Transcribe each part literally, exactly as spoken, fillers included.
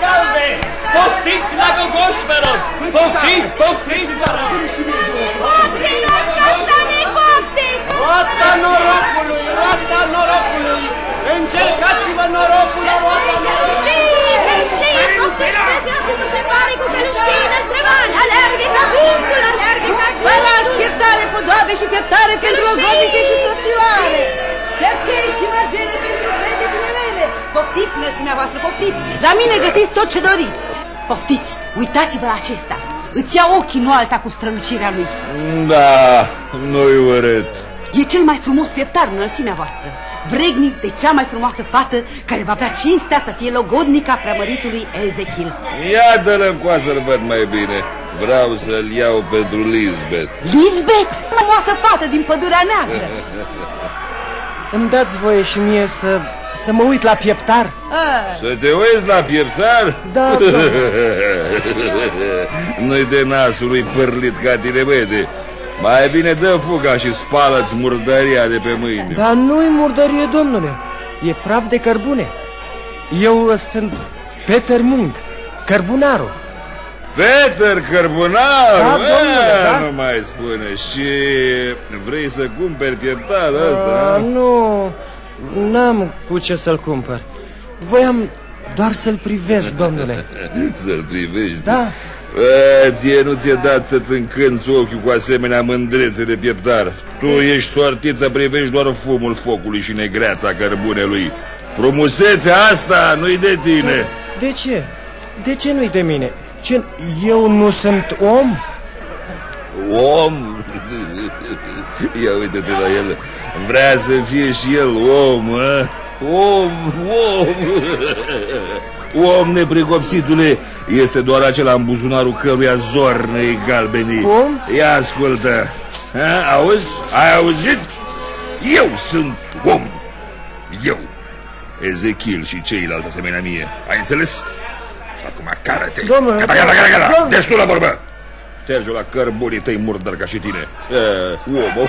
calde! Poftiți la gogoșmelor! Poftiți, poftiți, vă rog! Oțeloși că asta nu-i poftic! Roata norocului, roata norocului! Încercați-vă norocul la roata norocului! Călășii, poftiți să faceți pe mare cu călășii năstrăvani! Alergă ca vântul, alergă ca vântul! Vă las pieptare podoabe și pieptare pentru ogodice și soțioare! Cercei și margele pentru fete tinerele! Poftiți, înălțimea voastră, poftiți! La mine găsiți tot ce doriți! Poftiți, uitați-vă la acesta! Îți ia ochii, nu alta cu strălucirea lui! Da, nu-i urât! E cel mai frumos pieptar, înălțimea voastră! Vrednic de cea mai frumoasă fată care va avea cinstea să fie logodnica preamăritului Ezechil. Ia dă-l în coa să-l văd mai bine. Vreau să-l iau pentru Lisbeth. Lisbeth? Frumoasă fată din Pădurea Neagră. Îmi dați voie și mie să, să mă uit la pieptar? A. Să te uiți la pieptar? Da, da. Nu-i de nasul lui părlit ca tine, băiete. Mai bine dă fuga și spală-ți murdăria de pe mâini. Dar nu-i murdărie, domnule. E praf de cărbune. Eu sunt Peter Mung, cărbunarul. Peter Cărbunaru? Da, domnule, da. Nu mai spune. Și vrei să cumperi pieptarul ăsta? Nu, n-am cu ce să-l cumpăr. Voiam doar să-l privesc, domnule. Să-l privești? Da. A, ție nu ți-e dat să-ți încânți ochiul cu asemenea mândrețe de pieptar. Tu ești sortit să privești doar fumul focului și negreața cărbunelui. Frumusețea asta nu-i de tine. De ce? De ce nu-i de mine? Ce, eu nu sunt om? Om? Ia uite-te la el. Vrea să fie și el om, a? Om, om. Om, nepricopsitule, este doar acela în buzunarul căruia zornă-i galbenii. Cum? Ia ascultă. Ha? Auzi? Ai auzit? Eu sunt om. Eu, Ezechil și ceilalți asemenea mie. Ai înțeles? Și acum cară-te. Domnule, Gata, gata, gata, gata. domnule. Destul la vorbă. Șterge la cărbunii tăi murdări ca și tine. E, om.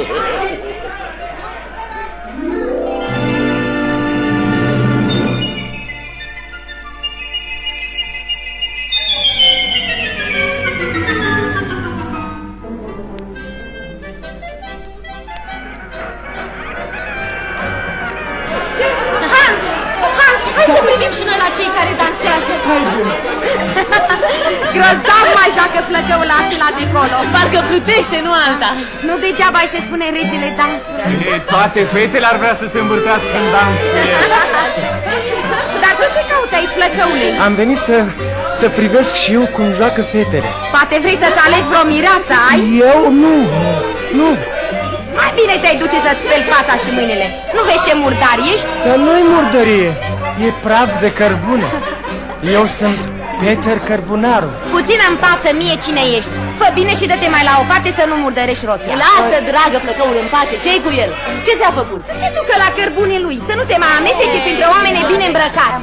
Și noi la cei care dansează. Grozav mai joacă flăcăul acela de acolo. Parcă plutește, nu alta. Nu degeaba îi se spune regele dansului. Toate fetele ar vrea să se învârtească în dans cu el. Dar tu ce cauți aici, flăcăule? Am venit să, să privesc și eu cum joacă fetele. Poate vrei să-ți alegi vreo mireasă, ai? Eu nu, nu. Mai bine te-ai duce să-ți speli fața și mâinile. Nu vezi ce murdar ești? Dar nu-i murdărie, e praf de cărbune. Eu sunt Peter Cărbunaru. Puțin îmi pasă mie cine ești. Fă bine și dă-te mai la o parte să nu murdărești rochia. Lasă, dragă flăcăul, în pace. Ce-i cu el? Ce ți-a făcut? Să se ducă la cărbunii lui, să nu se mai amestece printre oameni bine îmbrăcați.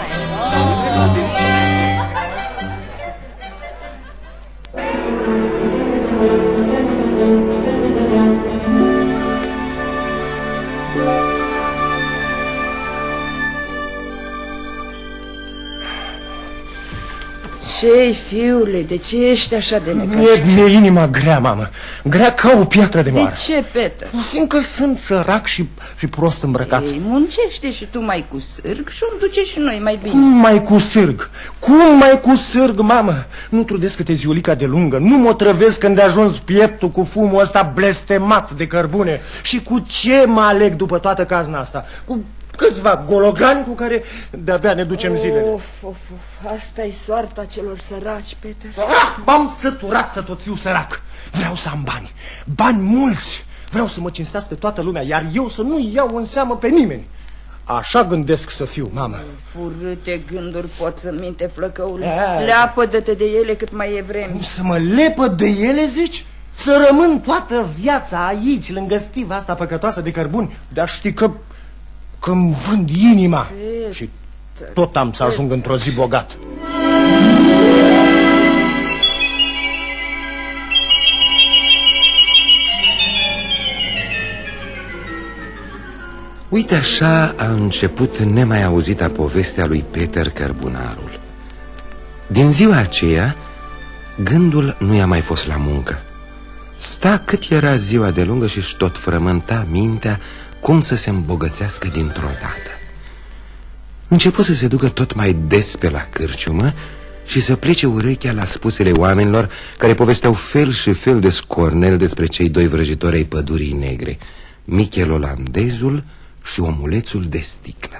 Ce-i, fiule, de ce ești așa de necăști? Mi-e mi inima grea, mamă. Grea ca o piatră de moară. De ce, Peter? Fiindcă sunt sărac și, și prost îmbrăcat. Ei, muncește și tu mai cu sârg și îmi duce și noi mai bine. Cum mai cu sârg? Cum mai cu sârg, mamă? Nu trudesc câte ziulica de lungă. Nu mă trăvesc când de ajuns pieptul cu fumul ăsta blestemat de cărbune. Și cu ce mă aleg după toată cazna asta? Cu câțiva gologani cu care de-abia ne ducem zilele. Of, of, of, asta-i soarta celor săraci, Peter. Ah, m-am săturat să tot fiu sărac. Vreau să am bani, bani mulți. Vreau să mă cinstească toată lumea, iar eu să nu iau în seamă pe nimeni. Așa gândesc să fiu, mamă. Furâte gânduri pot să minte, flăcăule. E. Leapădă-te de ele cât mai e vreme. Să mă lepăd de ele, zici? Să rămân toată viața aici, lângă stiva asta păcătoasă de cărbuni? Dar știi că că-mi vând inima. Peter. Și tot am să ajung într-o zi bogat. Uite așa a început nemai auzita povestea lui Peter Cărbunarul. Din ziua aceea, gândul nu i-a mai fost la muncă. Sta cât era ziua de lungă și-și tot frământa mintea cum să se îmbogățească dintr-o dată. Început să se ducă tot mai des pe la cârciumă și să plece urechea la spusele oamenilor care povesteau fel și fel de scornel despre cei doi vrăjitori ai pădurii negre, Michel Olandezul și omulețul de sticlă.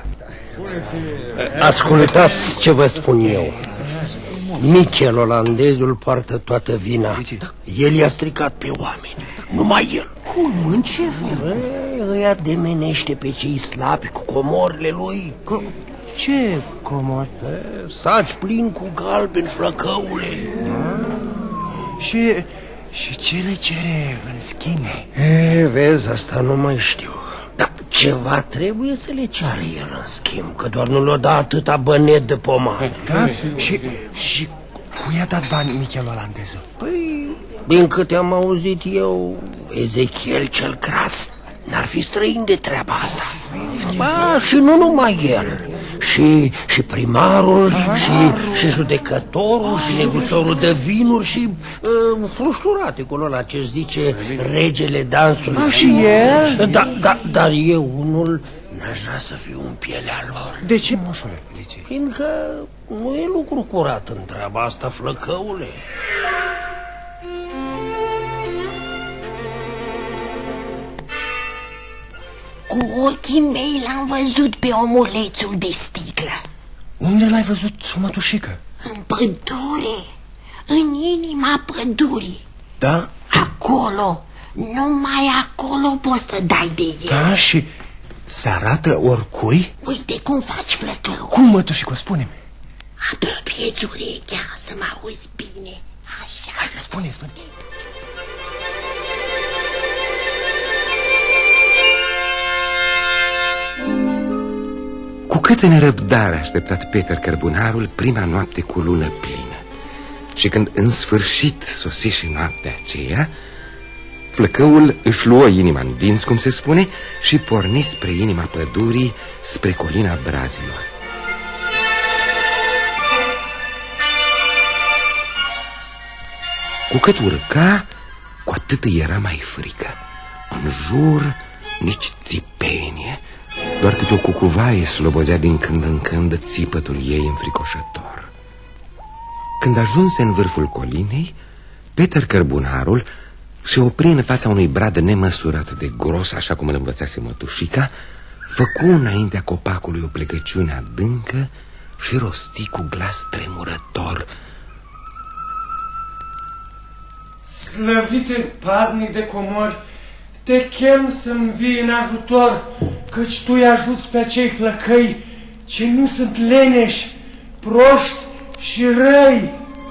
Ascultați ce vă spun eu. Michel Olandezul poartă toată vina. El i-a stricat pe oameni, numai el. Cum? În ce fel? Îi ademenește pe cei slabi cu comorile lui. Co ce comori? Saci plin cu galben, flăcăule. Și, și ce le cere în schimb? E, vezi, asta nu mai știu. Dar ceva trebuie să le ceară el în schimb, că doar nu le-o da atâta bănet de pomană. Da? Și, și cu i-a dat bani Michel Olandezul? Păi, din câte am auzit eu, Ezechiel cel Gras n-ar fi străin de treaba asta. Ba, și nu numai el. Și, și primarul, și, și judecătorul, și negustorul de vinuri, și uh, frușturaticul ăla ce zice regele dansului. A, și el? Da, da, dar eu unul n-aș vrea să fiu în pielea lor. De ce, moșule? De ce? Fiindcă nu e lucru curat în treaba asta, flăcăule. Cu ochii mei l-am văzut pe omulețul de sticlă. Unde l-ai văzut, mătușică? În pădure, în inima pădurii. Da? Acolo, numai acolo poți să dai de el. Da, și se arată oricui? Uite cum faci, flăcău. Cum, mătușică, spune-mi? Apropie-ți urechea să mă auzi bine. Așa. Haide, spune, spune. Cu câtă nerăbdare a așteptat Peter Cărbunarul prima noapte cu lună plină. Și când în sfârșit sosi și noaptea aceea, flăcăul își luă inima în dinți, cum se spune, și porni spre inima pădurii, spre colina Brazilor. Cu cât urca, cu atât îi era mai frică. În jur nici țipenie, doar câte o cucuvaie slobozea din când în când țipătul ei înfricoșător. Când ajunse în vârful colinei, Peter Cărbunarul se opri în fața unui brad nemăsurat de gros, așa cum îl învățase mătușica, făcu înaintea copacului o plecăciune adâncă și rosti cu glas tremurător: Slăvite paznic de comori, te chem să-mi vii în ajutor, căci tu îi ajuți pe acei flăcăi ce nu sunt leneși, proști și răi.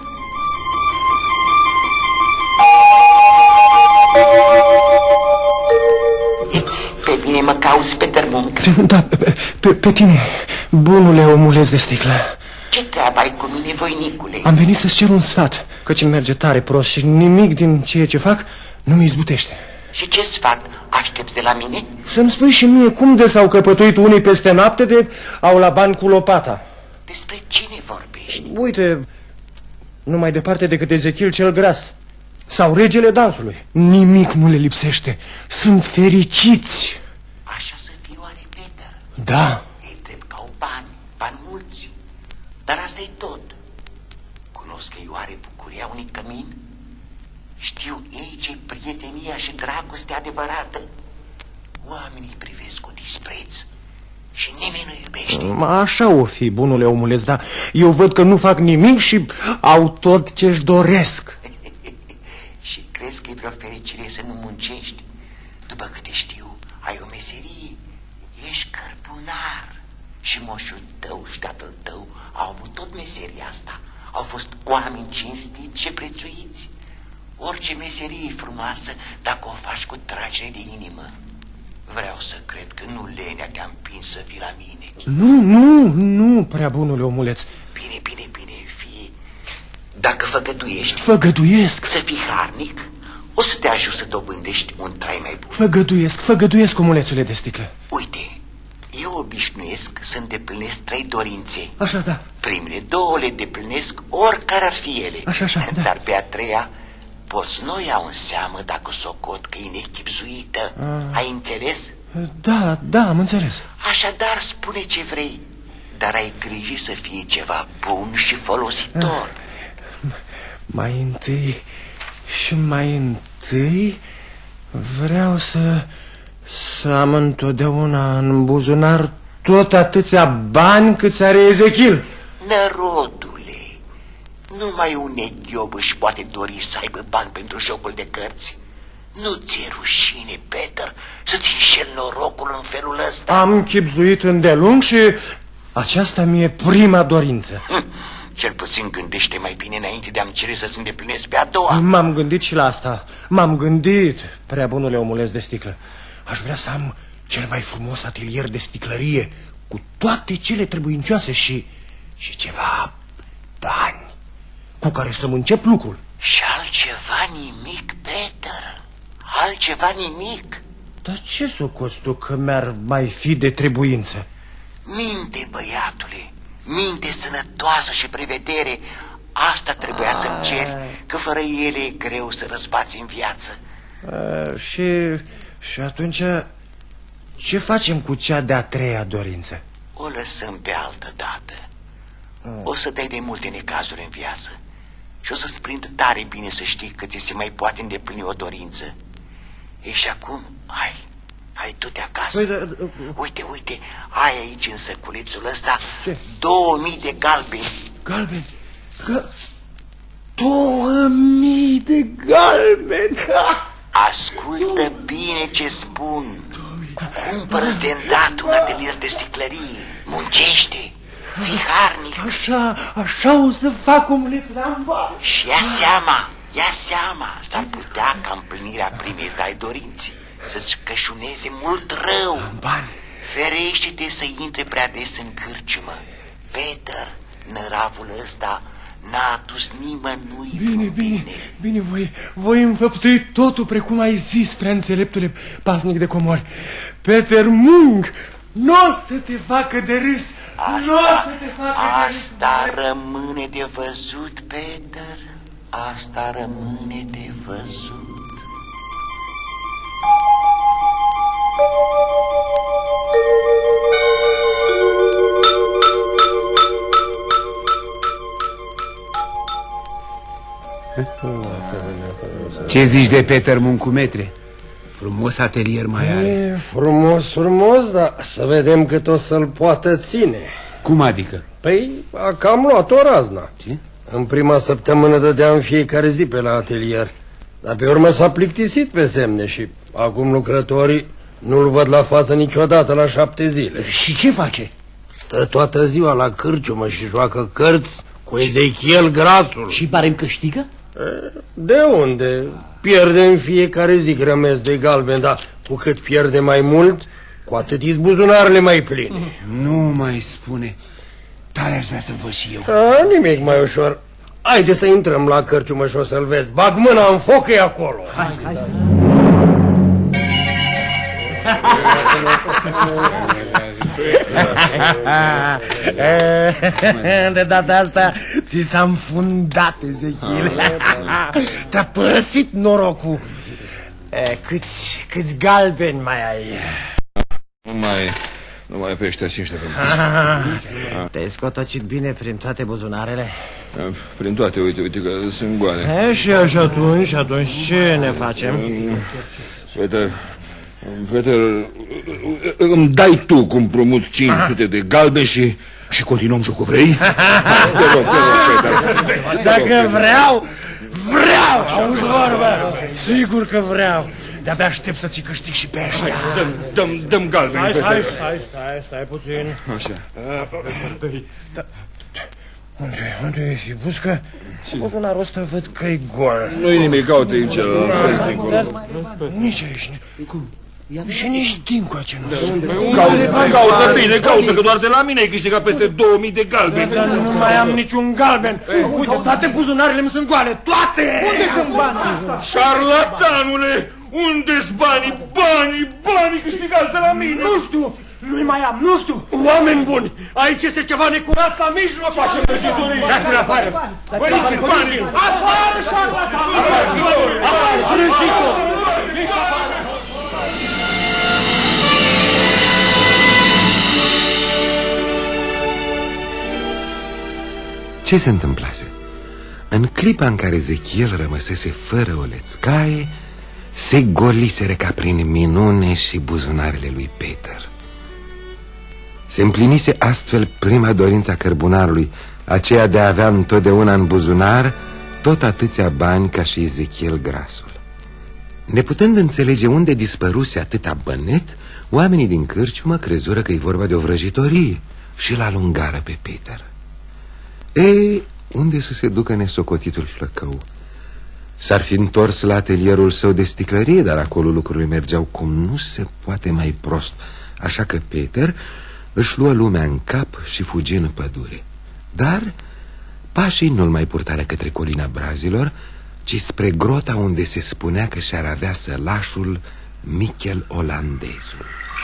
Pe mine mă cauți, Peter Munk? Da, pe, pe, pe tine, bunule omuleț de sticlă. Ce treabă ai cu mine, voinicule? Am venit să-ți cer un sfat, căci îmi merge tare prost și nimic din ceea ce fac nu mi izbutește. Și ce sfat aștepți de la mine? Să-mi spui și mie cum de s-au căpătuit unii peste noapte de au la bani cu lopata. Despre cine vorbești? Uite, nu mai departe decât Ezechiel cel Gras sau regele dansului. Nimic nu le lipsește. Sunt fericiți. Așa să fie oare, Peter? Da. Ei drept că au bani, bani mulți. Dar asta e tot. Cunosc ei oare bucuria unui cămin? Știu ei ce-i prietenia și dragostea adevărată. Oamenii privesc cu dispreț și nimeni nu iubește. Așa o fi, bunule omuleț, dar eu văd că nu fac nimic și au tot ce-și doresc. Și crezi că e vreo fericire să nu muncești? După câte știu, ai o meserie. Ești cărbunar. Și moșul tău și tatăl tău au avut tot meseria asta. Au fost oameni cinstiți și prețuiți. Orice meserie e frumoasă dacă o faci cu tragere de inimă. Vreau să cred că nu lenea te-a împins să vii la mine. Nu, nu, nu, prea bunule omuleț. Bine, bine, bine, fie. Dacă făgăduiești Făgăduiesc. să fii harnic, o să te ajut să dobândești un trai mai bun. Făgăduiesc, făgăduiesc, omulețule de sticlă. Uite, e o obișnuiesc să îndeplinesc trei dorințe. Așa, da. Primele două le îndeplinesc oricare ar fi ele. Așa, așa, da. Dar pe a treia poți nu iau în seamă dacă socot că e nechipzuită. A. Ai înțeles? Da, da, am înțeles. Așadar, spune ce vrei, dar ai grijă să fie ceva bun și folositor. Mai întâi și mai întâi vreau să, să am întotdeauna în buzunar tot atâția bani câți are Ezechiel. Nărodule, numai un neghiob își poate dori să aibă bani pentru jocul de cărți. Nu ți-e rușine, Peter, să-ți înșeli norocul în felul ăsta? Am chibzuit îndelung și aceasta mi-e prima dorință. Hm. Cel puțin gândește mai bine înainte de a-mi cere să-ți îndeplinesc pe a doua. M-am gândit și la asta. M-am gândit, prea bunule omuleț de sticlă. Aș vrea să am cel mai frumos atelier de sticlărie, cu toate cele trebuincioase și, și ceva bani cu care să-mi încep lucrul. Și altceva nimic, Peter? Altceva nimic? Dar ce socoți tu că mi-ar mai fi de trebuință? Minte, băiatule, minte sănătoasă și prevedere. Asta trebuia să-mi ceri, că fără ele e greu să răzbați în viață. A, și, și atunci ce facem cu cea de-a treia dorință? O lăsăm pe altă dată. O să dai de multe necazuri în viață și o să-ți prindă tare bine să știi că ți se mai poate îndeplini o dorință. E și acum, hai, hai du-te acasă. Păi, da, da, uite, uite, ai aici în săculețul ăsta ce? două mii de galbeni. Galbeni? Că... Două mii de galbeni! Ascultă bine ce spun. Cumpără-ți de îndată un atelier de sticlărie. Muncește, fii harnic. Așa, așa o să fac, omuleț Ramba. Și ia seama, ia seama, s-ar putea ca împlinirea primei tale dorințe să-ți cășuneze mult rău. Bani. Ferește-te să intre prea des în cârciumă. Peter, năravul ăsta n-a adus nimănui bine, bine, bine, bine, voi, voi înfăptui totul precum ai zis, prea înțeleptule pasnic de comori. Peter Munk, nu o să te facă de râs. Asta, n-o să te facă asta de râs. rămâne de văzut, Peter. Asta rămâne de văzut. Ce zici de Peter Muncumetre? Frumos atelier mai are. E frumos, frumos, dar să vedem cât o să-l poată ține. Cum adică? Păi, a cam luat-o razna. Ce? În prima săptămână dădea în fiecare zi pe la atelier, dar pe urmă s-a plictisit pe semne și acum lucrătorii nu-l văd la față niciodată la șapte zile. Și ce face? Stă toată ziua la cârciumă și joacă cărți cu Ezechiel Grasul. Și pare-mi câștigă? De unde? Pierde în fiecare zi grămezi de galben, dar cu cât pierde mai mult, cu atât i buzunarele mai pline. Nu mai spune. Tare aș vrea să-l văd și eu. A, nimic mai ușor. Haide să intrăm la cârciumă și o să-l vezi. Bag mâna în foc, e acolo. Hai, hai. De data asta ți s-a înfundat, Ezechiel. Te-a părăsit norocul. Câți, câți galbeni mai ai? Nu mai, nu mai pe ăștia cinci de Te-ai scotocit bine prin toate buzunarele? Prin toate, uite, uite că sunt goale. E, și așa atunci, atunci ce ne facem? Uite, Peter, îmi dai tu cu împrumut cinci sute de galbeni și, și continuăm jocul, vrei? Te rog, te rog, Peter. Dacă vreau, vreau, auzi vorba? Sigur că vreau. De-abia aștept să ți câștig și pe ăștia. Dăm, dăm, dăm galbeni. Stai, stai, stai, stai, stai puțin. Așa. Unde, unde e Fibuscă? Buzunarul ăsta văd că-i gol. Nu-i nimic, caute aici. Nici aici. Cum? Și nici dincoace nu sunt. Caută bine, caută, că doar de la mine ai câștigat peste două mii de galbeni. Dar nu mai am niciun galben. Uite, toate buzunarele mi sunt goale, toate! Unde sunt banii? Șarlatanule! Unde-s banii? Banii, banii câștigați de la mine! Nu știu, Nu-i mai am, nu știu. Oameni buni, aici este ceva necurat la mijloc. Face vrăjitorii. Dați-l afară. Părinții banii. Afară, șarlatan. Afară, vrăjitor. Ieși afară. Ce se întâmplase? În clipa în care Ezechiel rămăsese fără o lețcaie, se goliseră ca prin minune și buzunarele lui Peter. Se împlinise astfel prima dorință a cărbunarului, aceea de a avea întotdeauna în buzunar tot atâția bani ca și Ezechiel grasul. Neputând înțelege unde dispăruse atâta bănet, oamenii din cârciumă crezură că e vorba de o vrăjitorie și l-alungară pe Peter. Ei, unde să se ducă nesocotitul flăcău? S-ar fi întors la atelierul său de sticlărie, dar acolo lucrurile mergeau cum nu se poate mai prost. Așa că Peter își luă lumea în cap și fugi în pădure. Dar pașii nu-l mai purtară către colina Brazilor, ci spre grota unde se spunea că și-ar avea sălașul Michel Olandezul.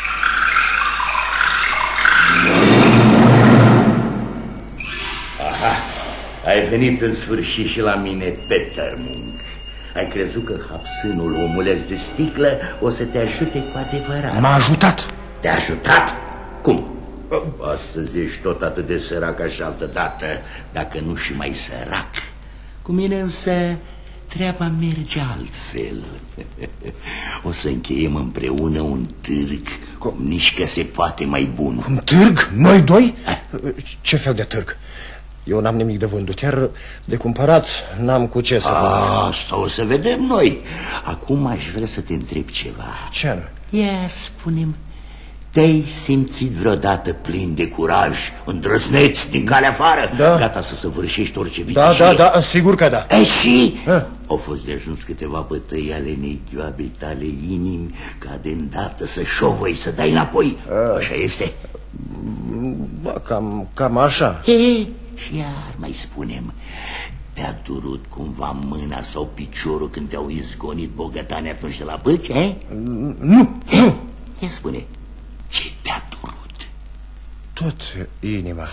Aha, ai venit în sfârșit și la mine, Peter Munk. Ai crezut că hapsânul omuleț de sticlă o să te ajute cu adevărat? M-a ajutat. Te-a ajutat? Cum? Astăzi ești tot atât de sărac ca și altă dată, dacă nu și mai sărac. Cu mine însă treaba merge altfel. O să încheiem împreună un târg, cum nici că se poate mai bun. Un târg? Noi doi? Ce fel de târg? Eu n-am nimic de vândut, iar de cumpărat n-am cu ce să fac. Asta o să vedem noi. Acum aș vrea să te întreb ceva. Ce anume? Ia, spune-mi, te-ai simțit vreodată plin de curaj, îndrăzneț din calea afară, da. Gata să săvârșești orice vită? Da, da, da, sigur că da. E și? A? Au fost de ajuns câteva bătăi ale neghioabei tale inimi, ca de îndată să șovăi, să dai înapoi. A. Așa este? Ba, cam, cam așa. E, și iar mai spunem, te-a durut cumva mâna sau piciorul când te-au izgonit bogătanii atunci de la bălci, eh? Nu, nu. Ia spune, ce te-a durut? Tot inima.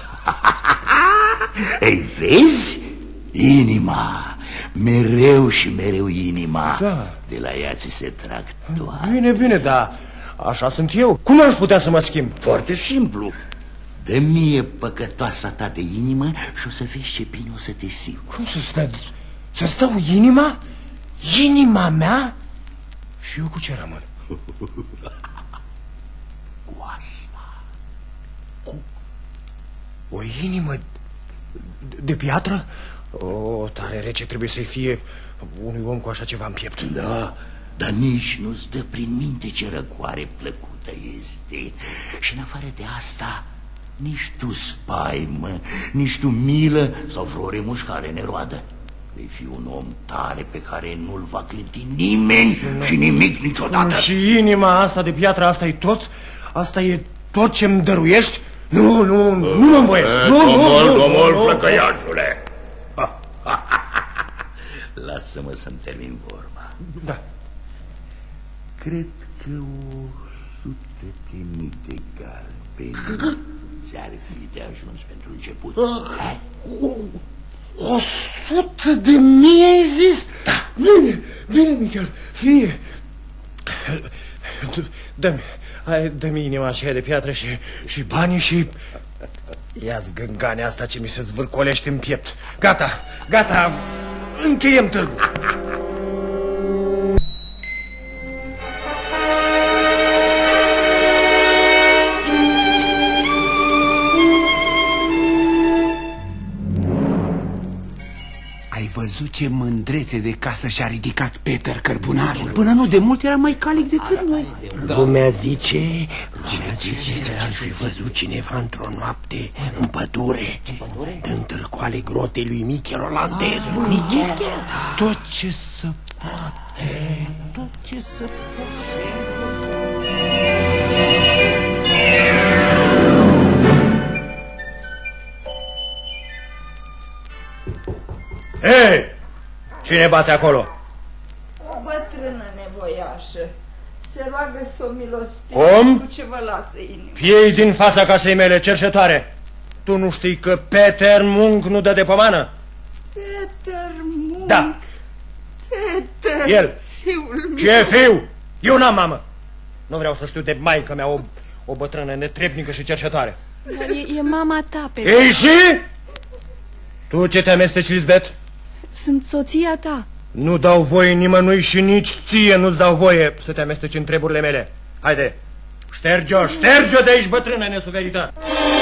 Ei, vezi? Inima. Mereu și mereu inima. Da. De la ea ți se trag toate. Bine, bine, dar așa sunt eu. Cum aș putea să mă schimb? Foarte simplu. Dă mie păcătoasa ta de inimă și o să vezi ce bine o să te simți. Cum să-ți dau? Să-ți dau inima? Inima mea? Și eu cu ce rămân? Cu asta. Cu o inimă de piatră? O, tare rece trebuie să-i fie unui om cu așa ceva în piept. Da, dar nici nu-ți dă prin minte ce răcoare plăcută este. Și în afară de asta, nici tu spaimă, nici tu milă sau vreo remușcare neroadă. Vei fi un om tare pe care nu-l va clinti nimeni și, și nimic niciodată. Și inima asta de piatră, asta e tot? Asta e tot ce-mi dăruiești? Nu, nu, nu mă învoiesc. Domol, domol, flăcăiașule. Lasă-mă să-mi termin vorba. Da. Cred că o sută de mii de galbeni ți-ar fi de ajuns pentru început. O sută de mii ai zis? Da. Bine, bine, Michel, fie. Dă-mi, dă-mi inima aceea de piatră și, și banii și... Ia-ți gângania asta ce mi se zvârcolește în piept. Gata, gata, încheiem târgul. Ai văzut ce mândrețe de casă și-a ridicat Peter cărbunarul? Până nu de mult era mai calic decât noi. Da. Lumea zice, lumea zice că ar fi văzut cineva într-o noapte în pădure, dând târcoale grotei lui Michel Olandezul. Michel? Da. Tot ce să poate, tot ce să poate. Hei! Cine bate acolo? O bătrână nevoiașă. Se roagă să o milostiți. Cum? Cu ce vă lasă inima. Piei din fața casei mele, cerșetoare. Tu nu știi că Peter Munk nu dă de pomană? Peter Munk? Da. Peter, El. fiul meu. Ce fiu? Eu n-am mamă. Nu vreau să știu de maică mea, o, o bătrână netrebnică și cerșetoare. Dar e, e mama ta, Peter. Ei și? Tu ce te amesteci, Lisbeth? Sunt soția ta. Nu dau voie nimănui și nici ție nu-ți dau voie să te amesteci în treburile mele. Haide, șterge-o, șterge-o de aici, bătrână nesuferită!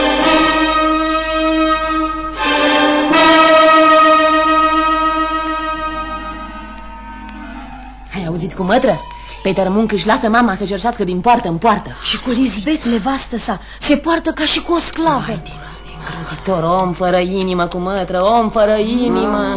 Ai auzit cu mătră? Peter Munk își lasă mama să cerșească din poartă în poartă. Și cu Lisbeth, nevastă sa, se poartă ca și cu o sclavă. Îngrozitor, om fără inimă cu mătră, om fără inimă.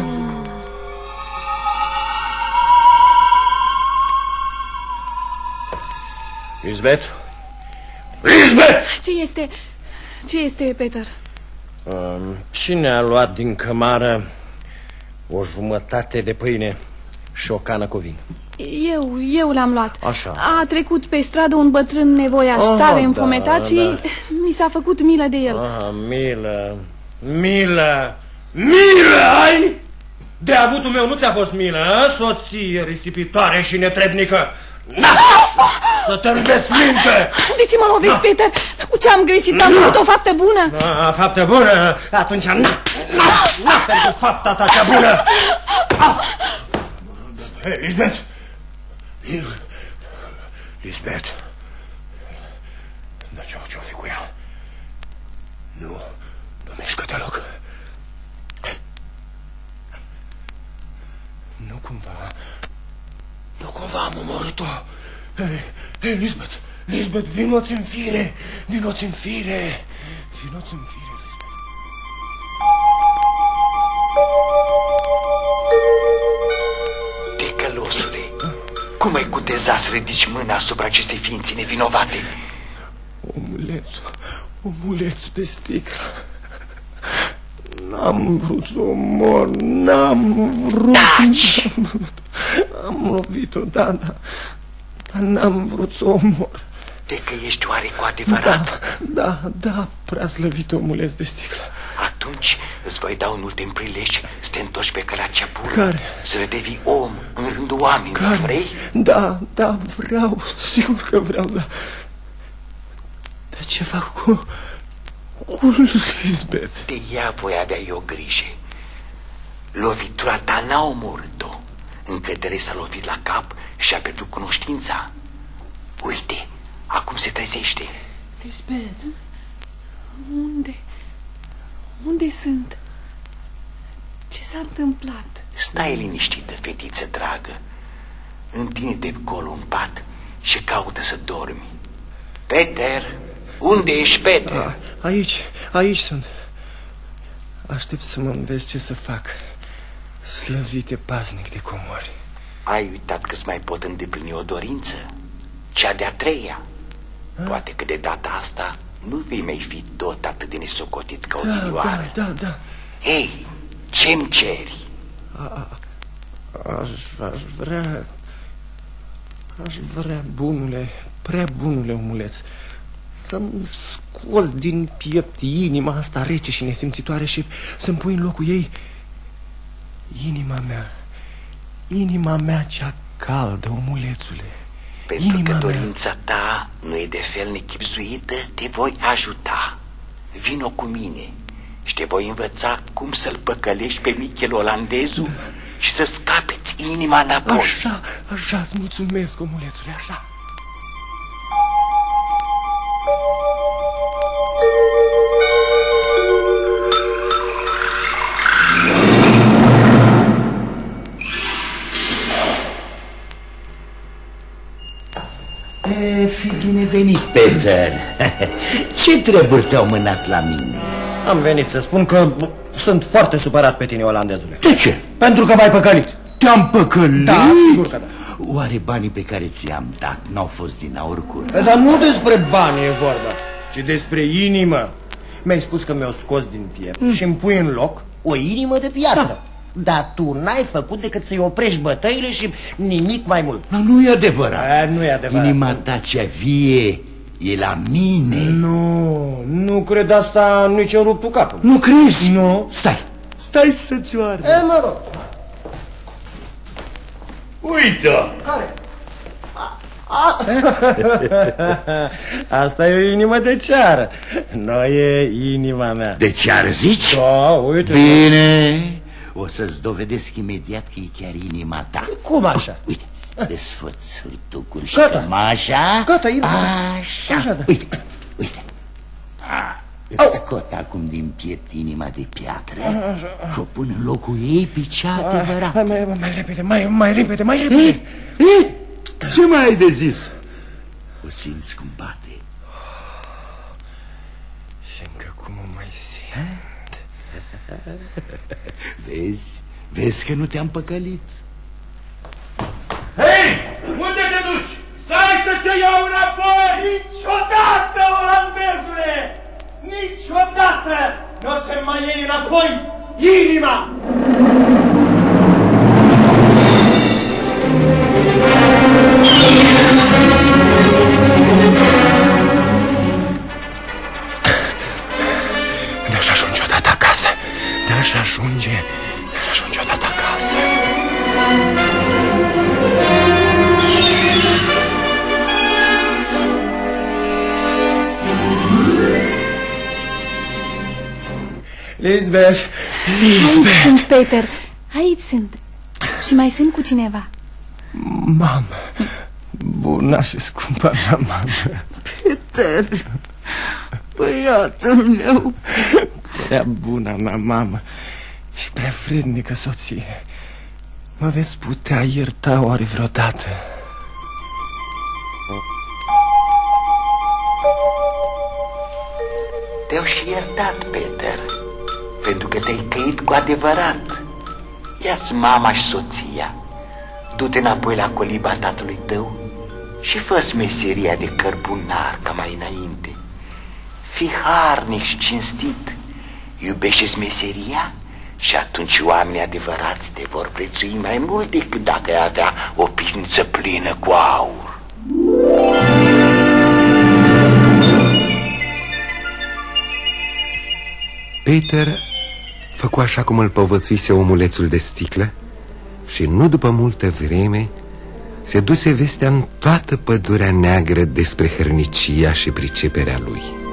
Lisbeth? Lisbeth! Ce este? Ce este, Peter? Um, cine a luat din cămară o jumătate de pâine și o cană cu vin? Eu, eu l-am luat. Așa. A trecut pe stradă un bătrân nevoiaș, Oh, tare da, înfometat și da. mi s-a făcut milă de el. Ah, milă, milă, milă ai? De avutul meu nu ți-a fost milă, a? Soție risipitoare și netrebnică. Na! Să te înveți minte! De ce mă lovești, na. Peter? Cu ce am greșit? Am făcut o faptă bună? Na, faptă bună? Atunci na, na, na pentru fapta ta cea bună! Ah! Hei, Lisbeth! Lisbeth! Dar ce-o ce-o fi cu ea? Nu, nu mișcă deloc. Nu cumva, nu cumva am omorât-o. Hei, hei, Lisbeth, Lisbeth, vino-ți în fire, vino-ți în fire, vino-ți în fire, Lisbeth. Ticălosule, cum ai cuteza să ridici mâna asupra acestei ființe nevinovate? Omulețul, omulețul de sticlă. N-am vrut să o mor, n-am vrut, Taci! n-am vrut. Am lovit-o, da, da, dar n-am vrut să o mor. De că ești oare cu adevărat? Da, da, da, prea slăvit omuleț de sticlă. Atunci îți voi da un ultim prilej să te întorci pe căra cea bună. Care? Să le devii om în rândul oamenilor, Care? vrei? Da, da, vreau, sigur că vreau, da. Dar ce fac cu... cu Lisbeth? De ea voi avea eu grijă. Lovitura ta n-a omorât-o. Încădere s-a lovit la cap și a pierdut cunoștința. Uite, acum se trezește. Lisbeth, unde? Unde sunt? Ce s-a întâmplat? Stai liniștită, fetiță dragă. Întinde-te colo în pat și caută să dormi. Peter, unde ești, Peter? A, aici, aici sunt. Aștept să mă înveți ce să fac. Slăvite paznic de comori. Ai uitat că-ți mai pot îndeplini o dorință? Cea de-a treia. A? Poate că de data asta nu vei mai fi tot atât de nesocotit ca da, odinioară. Da, da, da. Ei, ce-mi ceri? A, a, aș, aș vrea... Aș vrea, bunule, prea bunule omuleț, să-mi scoți din piept inima asta rece și nesimțitoare și să-mi pui în locul ei inima mea, inima mea cea caldă, omulețule. Pentru inima că mea. dorința ta nu e de fel nechipzuită, te voi ajuta. Vino cu mine și te voi învăța cum să-l păcălești pe Michel olandezul da. și să scapeți inima înapoi. Așa, așa, îți mulțumesc, omulețule, așa. E, fi binevenit, Peter. Ce treburi te-au mânat la mine? Am venit să spun că sunt foarte supărat pe tine, olandezule. De ce? Pentru că m-ai păcălit. Te-am păcălit? Da, sigur că da. Oare banii pe care ți-am dat n-au fost din aur curat? Dar nu despre bani e vorba, ci despre inimă. Mi-ai spus că mi-o scos din piept mm. și îmi pui în loc o inimă de piatră. Dar tu n-ai făcut decât să-i oprești bătăile și nimic mai mult. Dar nu e adevărat. A, nu e adevărat. Inima ta cea vie e la mine. Nu, nu cred asta, nici în ruptul capul. Nu crezi? Nu. Stai, stai să-ți oară. E, mă rog. Uită! Care? Asta e o inimă de ceară. Nu e inima mea. De ceară zici? Da, uite. Bine, o să-ți dovedesc imediat că e chiar inima ta. Cum așa? Uite, desfăți hârtucul și Gata. cămașa. Gata, inima. Așa, Așa, da. uite, uite. A, îți scot acum din piept inima de piatră și o pun în locul ei pe cea adevărată. Mai, mai, mai repede, mai, mai repede, mai repede. E? E? Ce mai ai de zis? O simți cum bate. Și încă cum o mai simt. Vezi? Vezi că nu te-am păcălit. Hei! Unde te duci? Stai să te iau înapoi! Niciodată, olandezule! Niciodată nu o să mai iei înapoi inima! De-aș ajunge odată acasă, de-aș ajunge, de-aș ajunge odată acasă. Lisbeth, Lisbeth! Aici sunt, Peter, aici sunt. Și mai sunt cu cineva. Mamă, bună și scumpa mea mamă. Peter, băiatul meu. Prea bună mea mamă și prea vrednică soție. Mă veți putea ierta oare vreodată? Te-au și iertat, Peter, pentru că te-ai căit cu adevărat. Ia-ți mama și soția, du-te înapoi la coliba tatălui tău și fă-ți meseria de cărbunar ca mai înainte. Fii harnic și cinstit, iubește-ți meseria și atunci oamenii adevărați te vor prețui mai mult decât dacă ai avea o pivniță plină cu aur. Peter făcu așa cum îl povățuise omulețul de sticlă și nu după multă vreme se duse vestea în toată pădurea neagră despre hărnicia și priceperea lui.